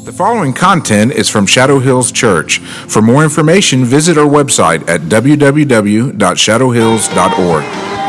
The following content is from Shadow Hills Church. For more information, visit our website at www.shadowhills.org.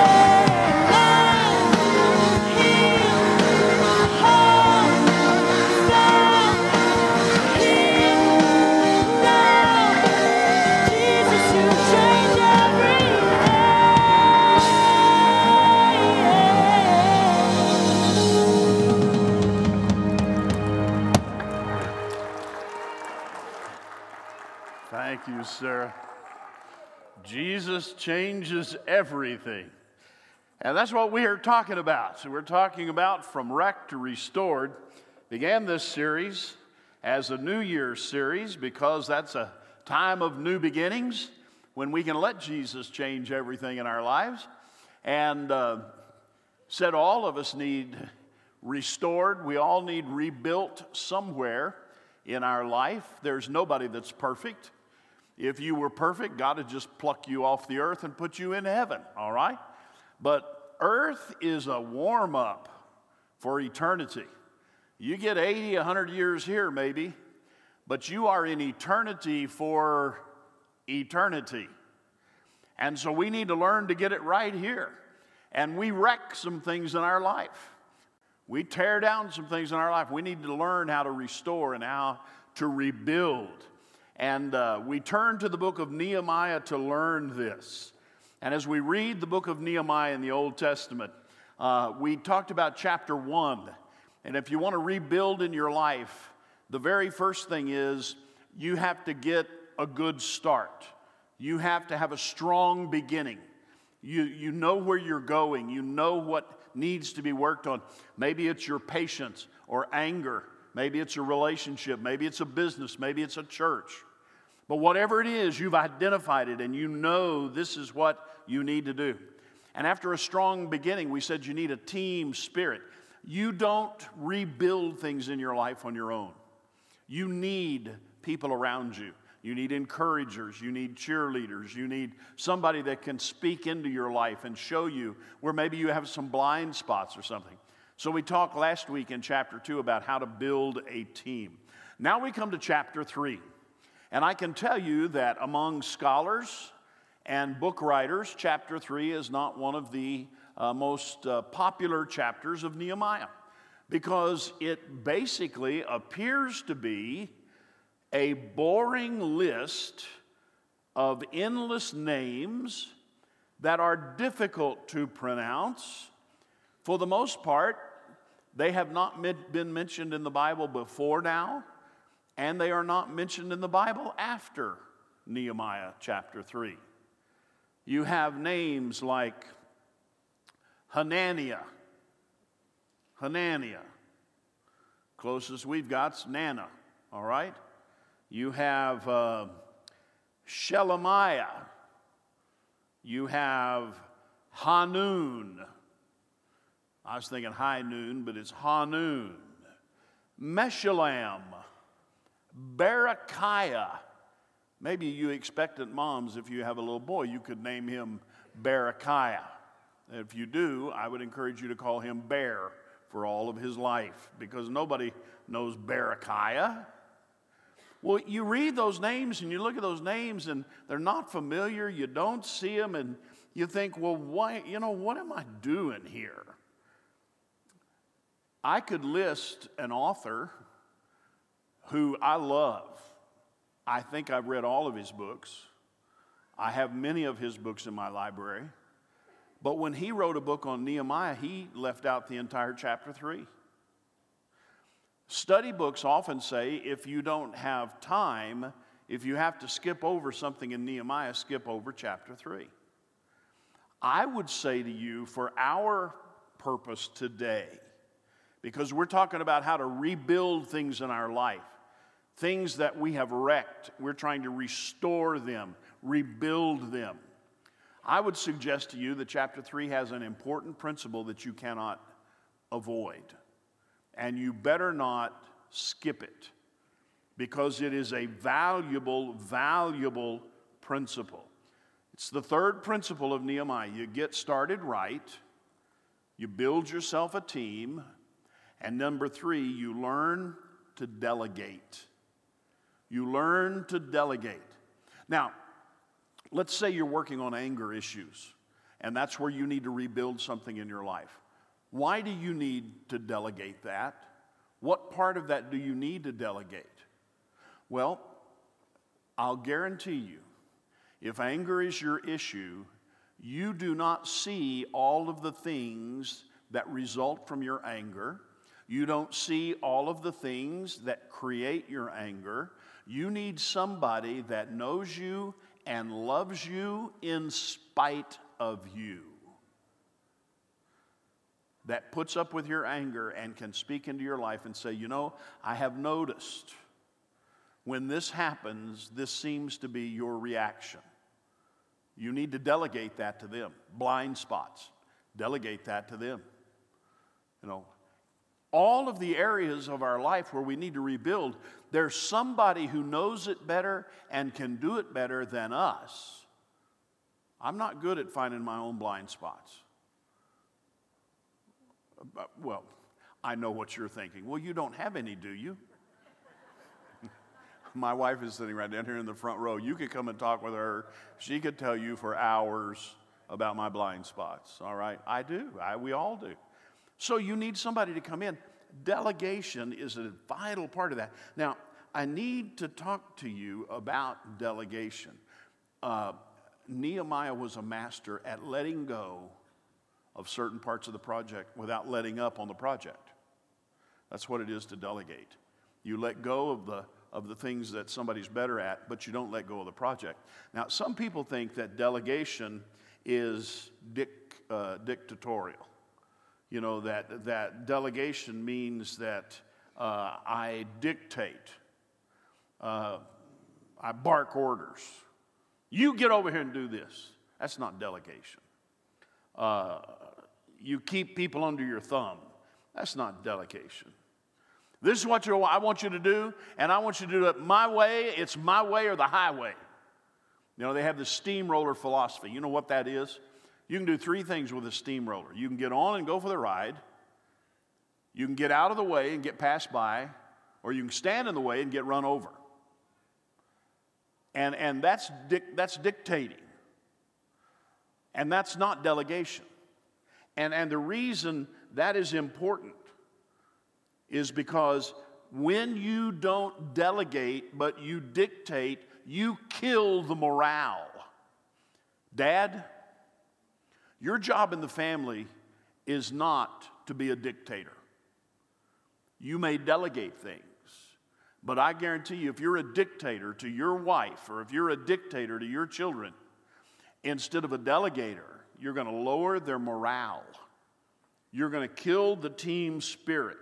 Thank you, Sarah. Jesus changes everything. And that's what we are talking about. So we're talking about From Wrecked to Restored. Began this series as a New Year's series because that's a time of new beginnings when we can let Jesus change everything in our lives. And said all of us need restored. We all need rebuilt somewhere in our life. There's nobody that's perfect. If you were perfect, God would just pluck you off the earth and put you in heaven, all right? But earth is a warm-up for eternity. You get 80, 100 years here maybe, but you are in eternity for eternity. And so we need to learn to get it right here. And we wreck some things in our life. We tear down some things in our life. We need to learn how to restore and how to rebuild. And we turn to the book of Nehemiah to learn this. And as we read the book of Nehemiah in the Old Testament, we talked about chapter 1. And if you want to rebuild in your life, the very first thing is you have to get a good start. You have to have a strong beginning. You know where you're going. You know what needs to be worked on. Maybe it's your patience or anger. Maybe it's a relationship. Maybe it's a business. Maybe it's a church. But whatever it is, you've identified it and you know this is what you need to do. And after a strong beginning, we said you need a team spirit. You don't rebuild things in your life on your own. You need people around you. You need encouragers. You need cheerleaders. You need somebody that can speak into your life and show you where maybe you have some blind spots or something. So we talked last week in chapter 2 about how to build a team. Now we come to chapter 3. And I can tell you that among scholars and book writers, chapter 3 is not one of the most popular chapters of Nehemiah because it basically appears to be a boring list of endless names that are difficult to pronounce. For the most part, they have not been mentioned in the Bible before now, and they are not mentioned in the Bible after Nehemiah chapter 3. You have names like Hananiah. Closest we've got's Nana, all right? You have Shelemiah. You have Hanun. I was thinking high noon, but it's Hanun. Meshullam. Berechiah. Maybe you expectant moms, if you have a little boy, you could name him Berechiah. If you do, I would encourage you to call him Bear for all of his life, because nobody knows Berechiah. Well, you read those names and you look at those names and they're not familiar. You don't see them and you think, well, why? What am I doing here? I could list an author who I love. I think I've read all of his books. I have many of his books in my library. But when he wrote a book on Nehemiah, he left out the entire chapter 3. Study books often say if you don't have time, if you have to skip over something in Nehemiah, skip over chapter 3. I would say to you, for our purpose today, because we're talking about how to rebuild things in our life, things that we have wrecked, we're trying to restore them, rebuild them. I would suggest to you that chapter 3 has an important principle that you cannot avoid. And you better not skip it, because it is a valuable principle. It's the third principle of Nehemiah. You get started right, you build yourself a team, and number 3, you learn to delegate. You learn to delegate. Now, let's say you're working on anger issues, and that's where you need to rebuild something in your life. Why do you need to delegate that? What part of that do you need to delegate? Well, I'll guarantee you, if anger is your issue, you do not see all of the things that result from your anger. You don't see all of the things that create your anger. You need somebody that knows you and loves you in spite of you, that puts up with your anger and can speak into your life and say, you know, I have noticed when this happens, this seems to be your reaction. You need to delegate that to them. Blind spots, delegate that to them. You know, all of the areas of our life where we need to rebuild, there's somebody who knows it better and can do it better than us. I'm not good at finding my own blind spots. Well, I know what you're thinking. Well, you don't have any, do you? My wife is sitting right down here in the front row. You could come and talk with her. She could tell you for hours about my blind spots, all right? I do. We all do. So you need somebody to come in. Delegation is a vital part of that. Now, I need to talk to you about delegation. Nehemiah was a master at letting go of certain parts of the project without letting up on the project. That's what it is to delegate. You let go of the things that somebody's better at, but you don't let go of the project. Now, some people think that delegation is dictatorial. You know, that delegation means that I dictate. I bark orders. You get over here and do this. That's not delegation. You keep people under your thumb. That's not delegation. This is what I want you to do, and I want you to do it my way. It's my way or the highway. You know, they have the steamroller philosophy. You know what that is? You can do three things with a steamroller. You can get on and go for the ride. You can get out of the way and get passed by, or you can stand in the way and get run over. And that's dictating. And that's not delegation. And the reason that is important is because when you don't delegate but you dictate, you kill the morale. Dad, your job in the family is not to be a dictator. You may delegate things, but I guarantee you, if you're a dictator to your wife or if you're a dictator to your children, instead of a delegator, you're going to lower their morale. You're going to kill the team spirit.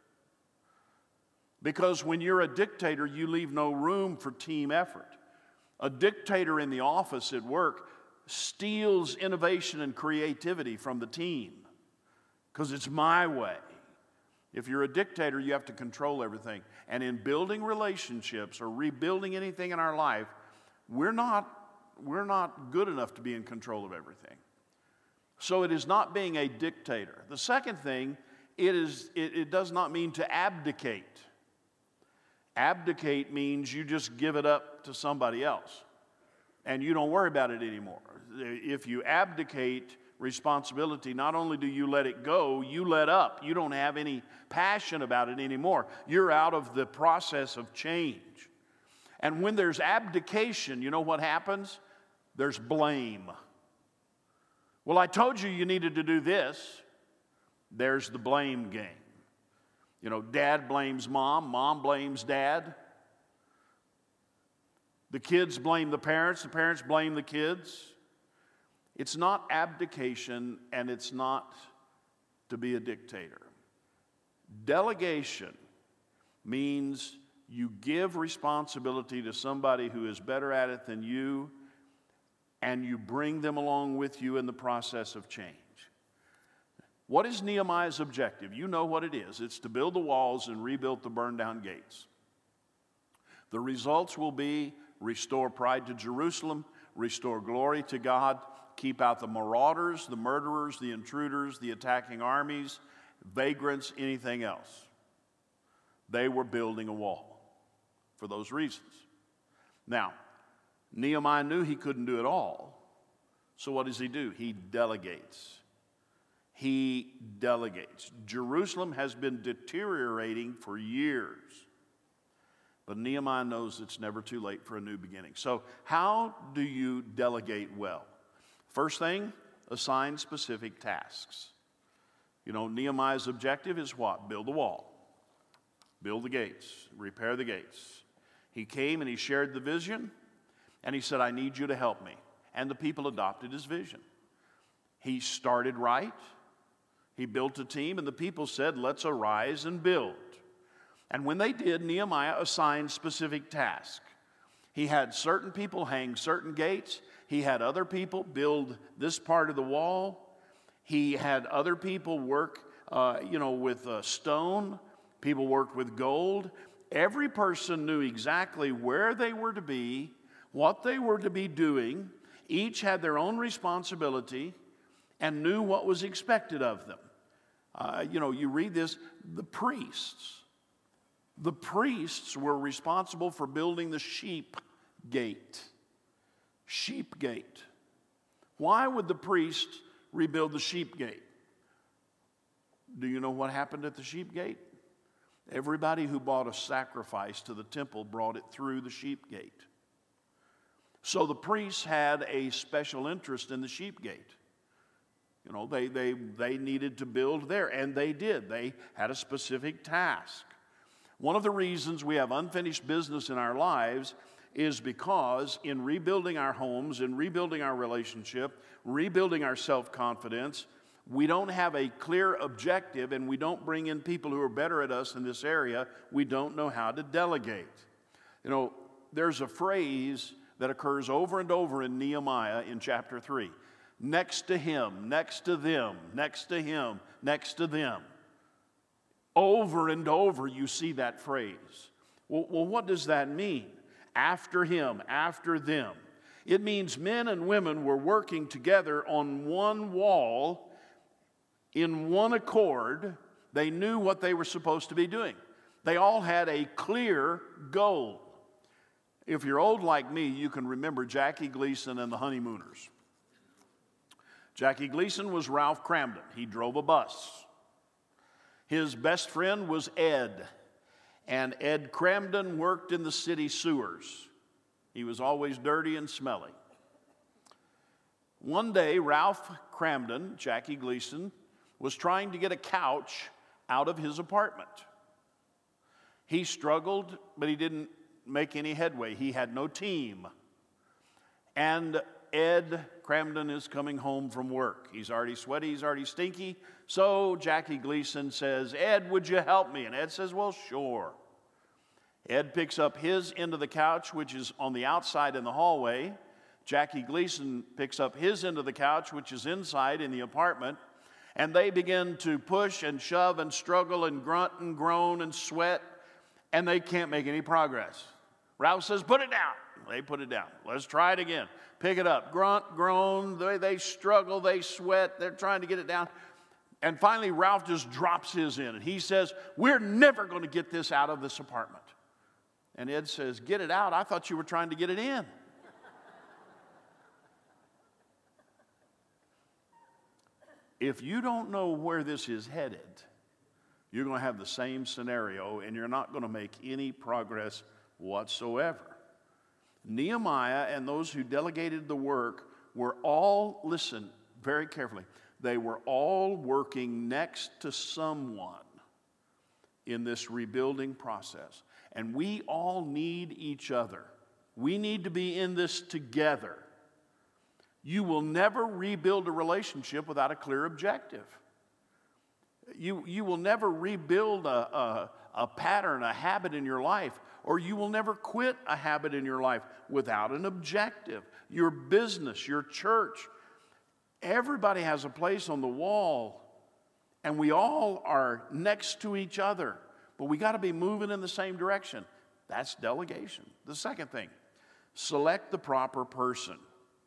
Because when you're a dictator, you leave no room for team effort. A dictator in the office at work steals innovation and creativity from the team because it's my way. If you're a dictator, you have to control everything. And in building relationships or rebuilding anything in our life, we're not good enough to be in control of everything. So it is not being a dictator. The second thing, it does not mean to abdicate. Abdicate means you just give it up to somebody else and you don't worry about it anymore. If you abdicate responsibility, not only do you let it go, you let up. You don't have any passion about it anymore. You're out of the process of change. And when there's abdication, you know what happens? There's blame. Well, I told you you needed to do this. There's the blame game. You know, dad blames mom, mom blames dad. The kids blame the parents blame the kids. It's not abdication, and it's not to be a dictator. Delegation means you give responsibility to somebody who is better at it than you, and you bring them along with you in the process of change. What is Nehemiah's objective? You know what it is. It's to build the walls and rebuild the burned down gates. The results will be restore pride to Jerusalem, restore glory to God, keep out the marauders, the murderers, the intruders, the attacking armies, vagrants, anything else. They were building a wall for those reasons. Now, Nehemiah knew he couldn't do it all. So what does he do? He delegates. He delegates. Jerusalem has been deteriorating for years. But Nehemiah knows it's never too late for a new beginning. So how do you delegate well? First thing, assign specific tasks. You know, Nehemiah's objective is what? Build the wall. Build the gates. Repair the gates. He came and he shared the vision, and he said, I need you to help me. And the people adopted his vision. He started right. He built a team, and the people said, let's arise and build. And when they did, Nehemiah assigned specific tasks. He had certain people hang certain gates. He had other people build this part of the wall. He had other people work, with stone. People worked with gold. Every person knew exactly where they were to be, what they were to be doing. Each had their own responsibility and knew what was expected of them. You read this, the priests. The priests were responsible for building the sheep gate. Sheep gate. Why would the priests rebuild the sheep gate? Do you know what happened at the sheep gate? Everybody who bought a sacrifice to the temple brought it through the sheep gate. So the priests had a special interest in the sheep gate. You know, they needed to build there, and they did. They had a specific task. One of the reasons we have unfinished business in our lives is because in rebuilding our homes, in rebuilding our relationship, rebuilding our self-confidence, we don't have a clear objective, and we don't bring in people who are better at us in this area. We don't know how to delegate. You know, there's a phrase that occurs over and over in Nehemiah in chapter 3. Next to him, next to them, next to him, next to them. Over and over you see that phrase. Well, what does that mean? After him, after them. It means men and women were working together on one wall in one accord. They knew what they were supposed to be doing. They all had a clear goal. If you're old like me, you can remember Jackie Gleason and the Honeymooners. Jackie Gleason was Ralph Cramden. He drove a bus. His best friend was Ed, and Ed Cramden worked in the city sewers. He was always dirty and smelly. One day, Ralph Cramden, Jackie Gleason, was trying to get a couch out of his apartment. He struggled, but he didn't make any headway. He had no team. And Ed Cramden is coming home from work. He's already sweaty, he's already stinky. So Jackie Gleason says, Ed, would you help me? And Ed says, well, sure. Ed picks up his end of the couch, which is on the outside in the hallway. Jackie Gleason picks up his end of the couch, which is inside in the apartment. And they begin to push and shove and struggle and grunt and groan and sweat. And they can't make any progress. Ralph says, put it down. They put it down. Let's try it again. Pick it up. Grunt, groan. They struggle. They sweat. They're trying to get it down. And finally, Ralph just drops his in. And he says, we're never going to get this out of this apartment. And Ed says, get it out? I thought you were trying to get it in. If you don't know where this is headed, you're going to have the same scenario, and you're not going to make any progress whatsoever. Nehemiah and those who delegated the work were all, listen very carefully, they were all working next to someone in this rebuilding process. And we all need each other. We need to be in this together. You will never rebuild a relationship without a clear objective. You will never rebuild a pattern, a habit in your life, or you will never quit a habit in your life without an objective. Your business, your church, everybody has a place on the wall, and we all are next to each other, but we got to be moving in the same direction. That's delegation. The second thing, select the proper person.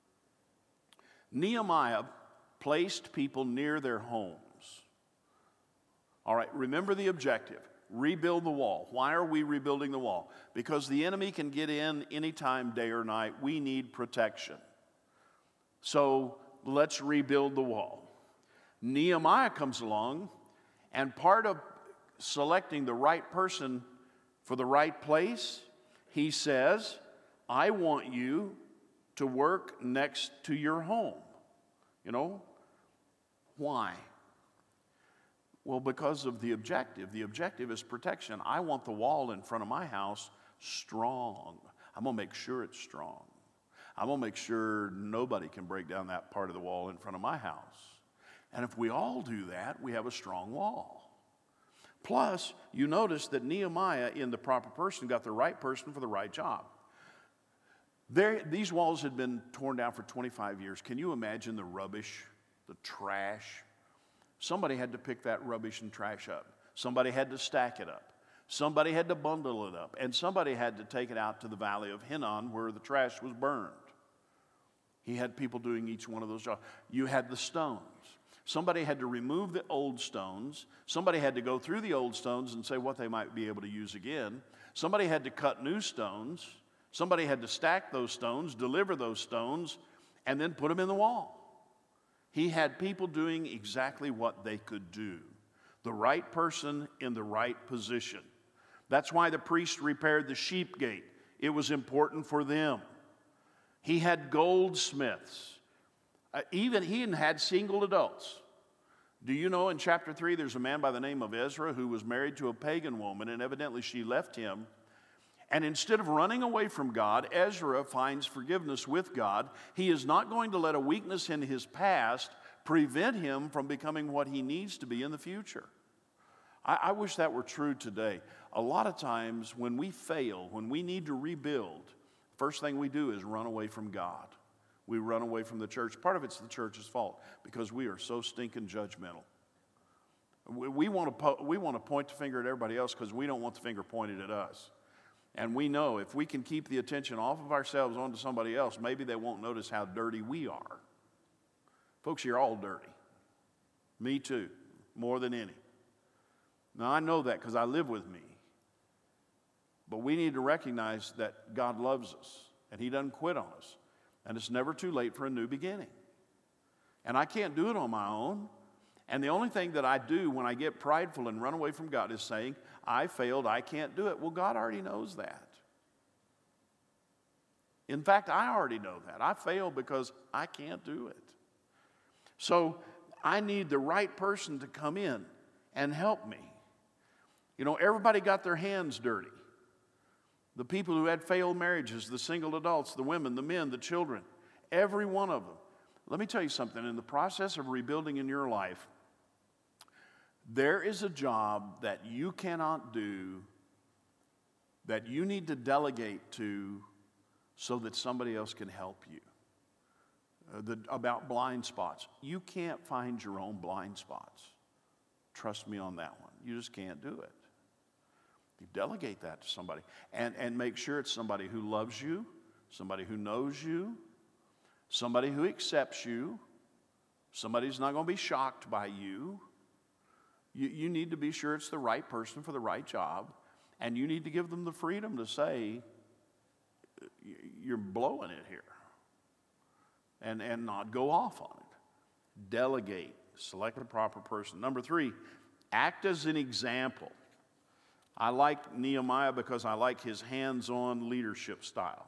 Nehemiah placed people near their homes. All right, remember the objective. rebuild the wall. Why are we rebuilding the wall? Because the enemy can get in anytime, day or night. We need protection. So let's rebuild the wall. Nehemiah comes along, and part of selecting the right person for the right place, he says, I want you to work next to your home. You know, why? Well, because of the objective. The objective is protection. I want the wall in front of my house strong. I'm going to make sure it's strong. I'm going to make sure nobody can break down that part of the wall in front of my house. And if we all do that, we have a strong wall. Plus, you notice that Nehemiah, in the proper person, got the right person for the right job. These walls had been torn down for 25 years. Can you imagine the rubbish, the trash? Somebody had to pick that rubbish and trash up. Somebody had to stack it up. Somebody had to bundle it up. And somebody had to take it out to the valley of Hinnom where the trash was burned. He had people doing each one of those jobs. You had the stones. Somebody had to remove the old stones. Somebody had to go through the old stones and say what they might be able to use again. Somebody had to cut new stones. Somebody had to stack those stones, deliver those stones, and then put them in the wall. He had people doing exactly what they could do. The right person in the right position. That's why the priest repaired the sheep gate. It was important for them. He had goldsmiths. He even had single adults. Do you know in chapter 3 there's a man by the name of Ezra who was married to a pagan woman, and evidently she left him. And instead of running away from God, Ezra finds forgiveness with God. He is not going to let a weakness in his past prevent him from becoming what he needs to be in the future. I wish that were true today. A lot of times when we fail, when we need to rebuild, first thing we do is run away from God. We run away from the church. Part of it's the church's fault because we are so stinking judgmental. We want to point the finger at everybody else because we don't want the finger pointed at us. And we know if we can keep the attention off of ourselves onto somebody else, maybe they won't notice how dirty we are. Folks, you're all dirty. Me too, more than any. Now, I know that because I live with me. But we need to recognize that God loves us, and He doesn't quit on us. And it's never too late for a new beginning. And I can't do it on my own. And the only thing that I do when I get prideful and run away from God is saying, I failed, I can't do it. Well, God already knows that. In fact, I already know that. I failed because I can't do it. So I need the right person to come in and help me. You know, everybody got their hands dirty. The people who had failed marriages, the single adults, the women, the men, the children, every one of them. Let me tell you something. In the process of rebuilding in your life, there is a job that you cannot do that you need to delegate to so that somebody else can help you. About blind spots. You can't find your own blind spots. Trust me on that one. You just can't do it. You delegate that to somebody and make sure it's somebody who loves you, somebody who knows you, somebody who accepts you, somebody who's not going to be shocked by you. You need to be sure it's the right person for the right job, and you need to give them the freedom to say, you're blowing it here, and not go off on it. Delegate. Select the proper person. Number 3, act as an example. I like Nehemiah because I like his hands-on leadership style.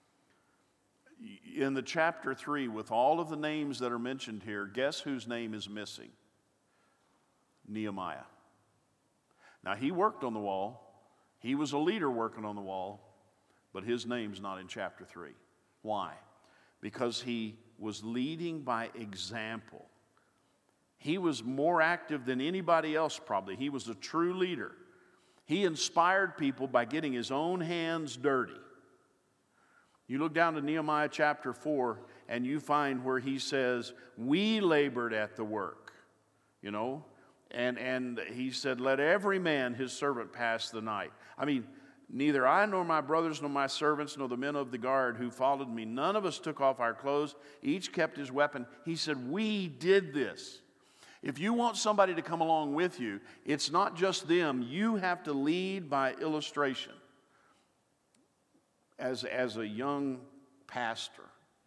In the chapter 3, with all of the names that are mentioned here, guess whose name is missing? Nehemiah. Now, he worked on the wall. He was a leader working on the wall, but his name's not in chapter 3. Why? Because he was leading by example. He was more active than anybody else probably. He was a true leader. He inspired people by getting his own hands dirty. You look down to Nehemiah chapter 4, and you find where he says, we labored at the work, you know, and he said, let every man his servant pass the night. I mean, neither I nor my brothers nor my servants nor the men of the guard who followed me, none of us took off our clothes. Each kept his weapon. He said, we did this. If you want somebody to come along with you, it's not just them. You have to lead by illustration. As a young pastor,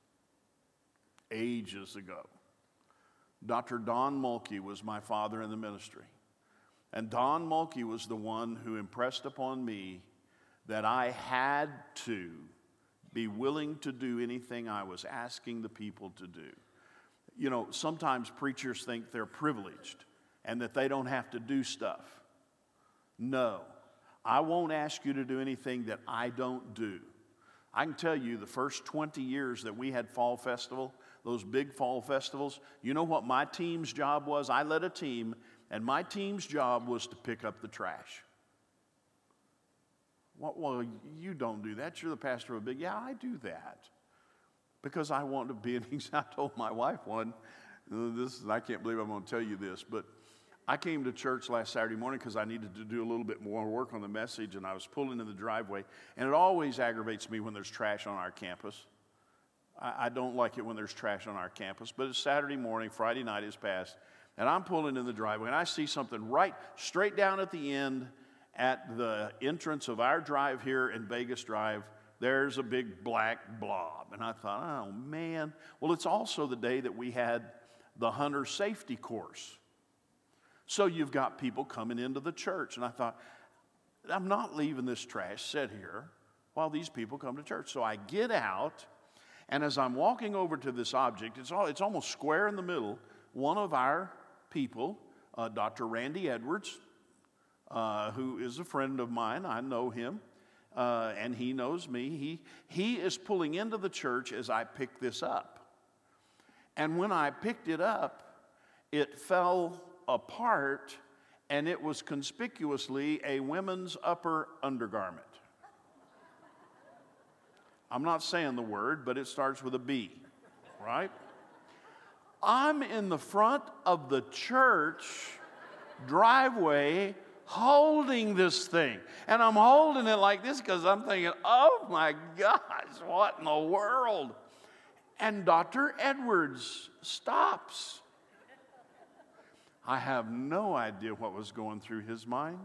ages ago, Dr. Don Mulkey was my father in the ministry. And Don Mulkey was the one who impressed upon me that I had to be willing to do anything I was asking the people to do. You know, sometimes preachers think they're privileged and that they don't have to do stuff. No, I won't ask you to do anything that I don't do. I can tell you the first 20 years that we had Fall Festival, those big fall festivals, you know what my team's job was? I led a team, and my team's job was to pick up the trash. Well, you don't do that. You're the pastor of a big, yeah, I do that. Because I want to be an example. I told my wife one, I can't believe I'm going to tell you this, but I came to church last Saturday morning because I needed to do a little bit more work on the message, and I was pulling in the driveway, and it always aggravates me when there's trash on our campus. I don't like it when there's trash on our campus, but it's Saturday morning, Friday night has passed, and I'm pulling in the driveway, and I see something right straight down at the end at the entrance of our drive here in Vegas Drive. There's a big black blob. And I thought, oh, man. Well, it's also the day that we had the hunter safety course. So you've got people coming into the church. And I thought, I'm not leaving this trash sit here while these people come to church. So I get out, and as I'm walking over to this object, it's almost square in the middle. One of our people, Dr. Randy Edwards, who is a friend of mine, I know him. And he knows me. He is pulling into the church as I pick this up. And when I picked it up, it fell apart, and it was conspicuously a women's upper undergarment. I'm not saying the word, but it starts with a B, right? I'm in the front of the church driveway holding this thing. And I'm holding it like this because I'm thinking, oh my gosh, what in the world? And Dr. Edwards stops. I have no idea what was going through his mind.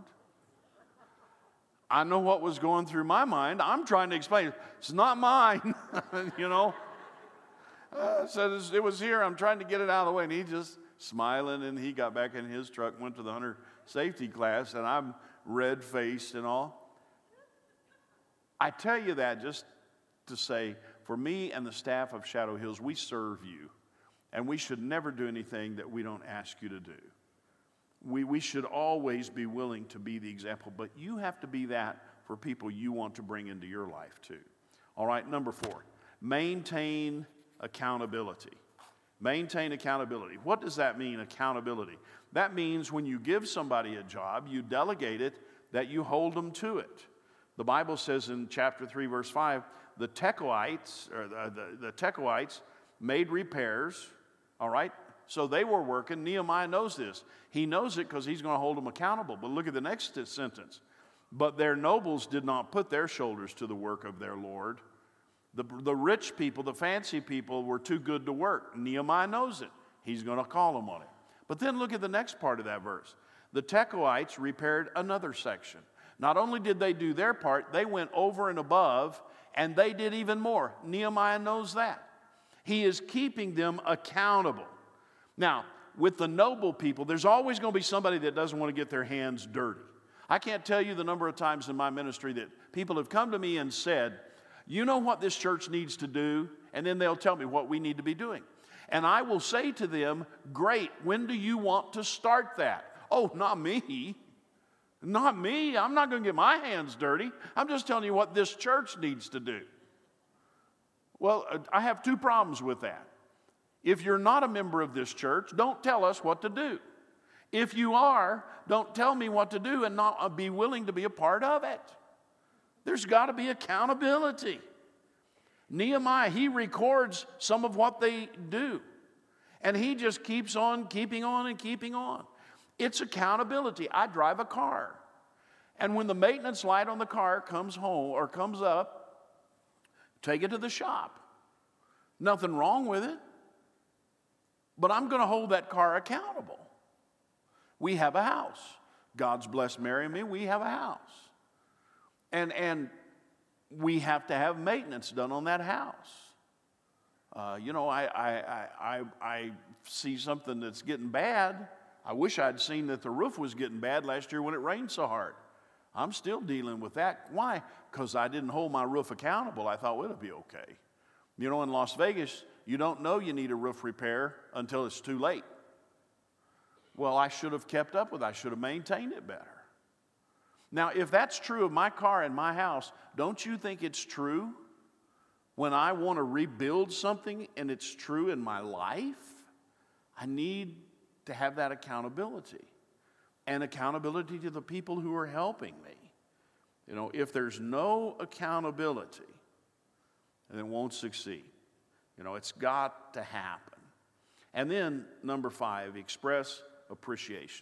I know what was going through my mind. I'm trying to explain, it's not mine, you know. So it was here, I'm trying to get it out of the way, and he just smiling, and he got back in his truck, went to the hunter safety class, and I'm red-faced and all. I tell you that just to say, for me and the staff of Shadow Hills, we serve you, and we should never do anything that we don't ask you to do. We should always be willing to be the example, but you have to be that for people you want to bring into your life too. All right, number 4, maintain accountability. Maintain accountability. What does that mean, accountability? That means when you give somebody a job, you delegate it, that you hold them to it. The Bible says in chapter 3, verse 5, the Tekoites made repairs, all right? So they were working. Nehemiah knows this. He knows it because he's going to hold them accountable. But look at the next sentence. But their nobles did not put their shoulders to the work of their Lord. The rich people, the fancy people were too good to work. Nehemiah knows it. He's going to call them on it. But then look at the next part of that verse. The Tekoites repaired another section. Not only did they do their part, they went over and above, and they did even more. Nehemiah knows that. He is keeping them accountable. Now, with the noble people, there's always going to be somebody that doesn't want to get their hands dirty. I can't tell you the number of times in my ministry that people have come to me and said, you know what this church needs to do? And then they'll tell me what we need to be doing. And I will say to them, great, when do you want to start that? Oh, not me. Not me. I'm not going to get my hands dirty. I'm just telling you what this church needs to do. Well, I have 2 problems with that. If you're not a member of this church, don't tell us what to do. If you are, don't tell me what to do and not be willing to be a part of it. There's got to be accountability. Nehemiah, he records some of what they do. And he just keeps on keeping on and keeping on. It's accountability. I drive a car. And when the maintenance light on the car comes home or comes up, take it to the shop. Nothing wrong with it. But I'm going to hold that car accountable. We have a house. God's blessed Mary and me. We have a house. And we have to have maintenance done on that house. I see something that's getting bad. I wish I'd seen that the roof was getting bad last year when it rained so hard. I'm still dealing with that. Why? Because I didn't hold my roof accountable. I thought, well, it'll be okay. You know, in Las Vegas, you don't know you need a roof repair until it's too late. Well, I should have kept up with it. I should have maintained it better. Now, if that's true of my car and my house, don't you think it's true when I want to rebuild something and it's true in my life? I need to have that accountability and accountability to the people who are helping me. You know, if there's no accountability, then it won't succeed. You know, it's got to happen. And then, number 5, express appreciation.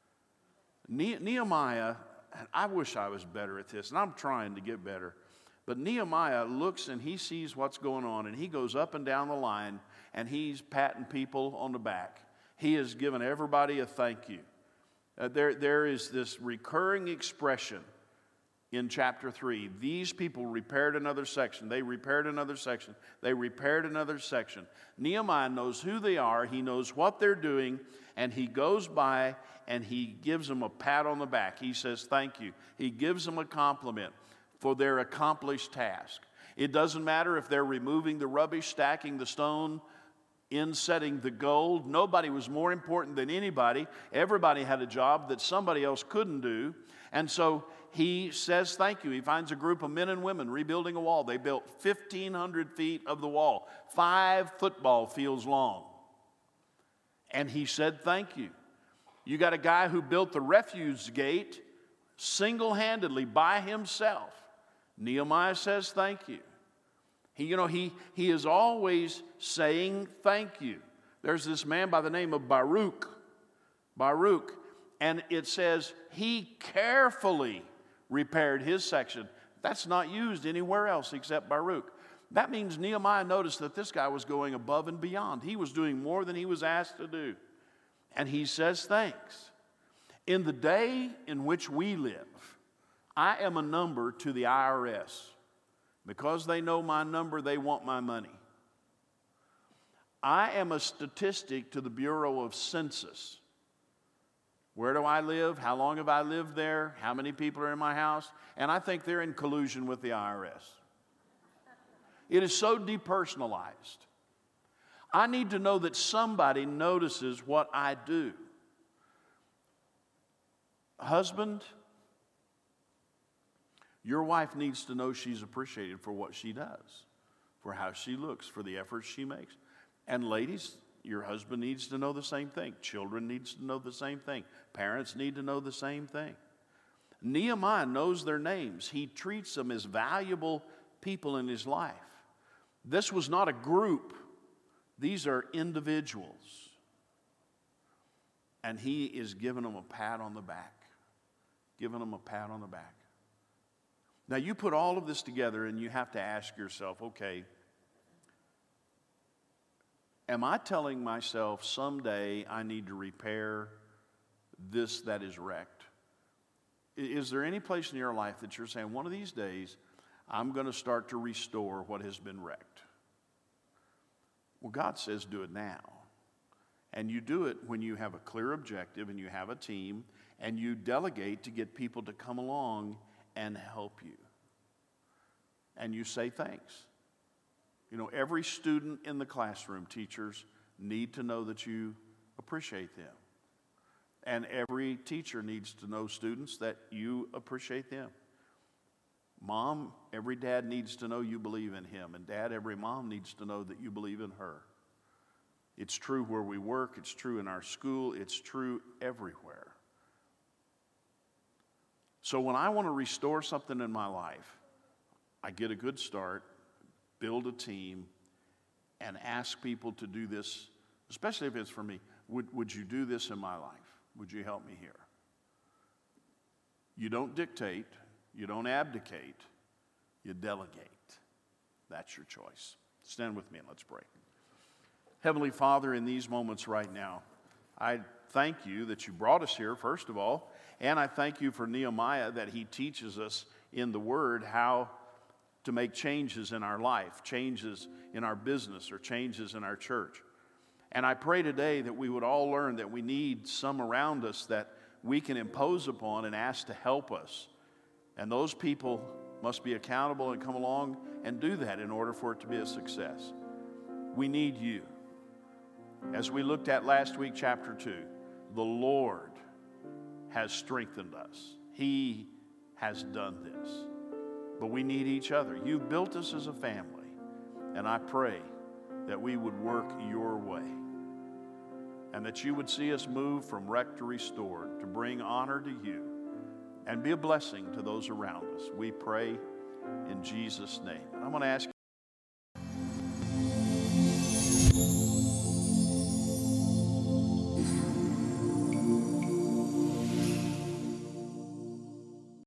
Nehemiah, I wish I was better at this, and I'm trying to get better. But Nehemiah looks and he sees what's going on, and he goes up and down the line, and he's patting people on the back. He has given everybody a thank you. There is this recurring expression in chapter 3. These people repaired another section. They repaired another section. They repaired another section. Nehemiah knows who they are. He knows what they're doing. And he goes by and he gives them a pat on the back. He says, thank you. He gives them a compliment for their accomplished task. It doesn't matter if they're removing the rubbish, stacking the stone, insetting the gold. Nobody was more important than anybody. Everybody had a job that somebody else couldn't do. And so he says thank you. He finds a group of men and women rebuilding a wall. They built 1,500 feet of the wall, 5 football fields long. And he said thank you. You got a guy who built the refuse gate single-handedly by himself. Nehemiah says thank you. He is always saying thank you. There's this man by the name of Baruch, and it says he carefully repaired his section. That's not used anywhere else except Baruch. That means Nehemiah noticed that this guy was going above and beyond. He was doing more than he was asked to do. And he says thanks. In the day in which we live, I am a number to the IRS. Because they know my number, they want my money. I am a statistic to the Bureau of Census. Where do I live? How long have I lived there? How many people are in my house? And I think they're in collusion with the IRS. It is so depersonalized. I need to know that somebody notices what I do. Husband, your wife needs to know she's appreciated for what she does, for how she looks, for the efforts she makes. And ladies, your husband needs to know the same thing. Children needs to know the same thing. Parents need to know the same thing. Nehemiah knows their names. He treats them as valuable people in his life. This was not a group. These are individuals. And he is giving them a pat on the back. Giving them a pat on the back. Now, you put all of this together and you have to ask yourself, okay, am I telling myself someday I need to repair this that is wrecked? Is there any place in your life that you're saying, one of these days, I'm going to start to restore what has been wrecked? Well, God says do it now. And you do it when you have a clear objective and you have a team and you delegate to get people to come along and help you. And you say thanks. You know, every student in the classroom, teachers need to know that you appreciate them. And every teacher needs to know students that you appreciate them. Mom, every dad needs to know you believe in him. And dad, every mom needs to know that you believe in her. It's true where we work. It's true in our school. It's true everywhere. So when I want to restore something in my life, I get a good start, build a team, and ask people to do this, especially if it's for me. Would you do this in my life? Would you help me here? You don't dictate. You don't abdicate. You delegate. That's your choice. Stand with me and let's pray. Heavenly Father, in these moments right now, I thank you that you brought us here, first of all, and I thank you for Nehemiah that he teaches us in the Word how to make changes in our life, changes in our business, or changes in our church. And I pray today that we would all learn that we need some around us that we can impose upon and ask to help us. And those people must be accountable and come along and do that in order for it to be a success. We need you. As we looked at last week, chapter 2, the Lord has strengthened us. He has done this. But we need each other. You've built us as a family, and I pray that we would work your way and that you would see us move from wrecked to restored to bring honor to you and be a blessing to those around us. We pray in Jesus' name. And I'm going to ask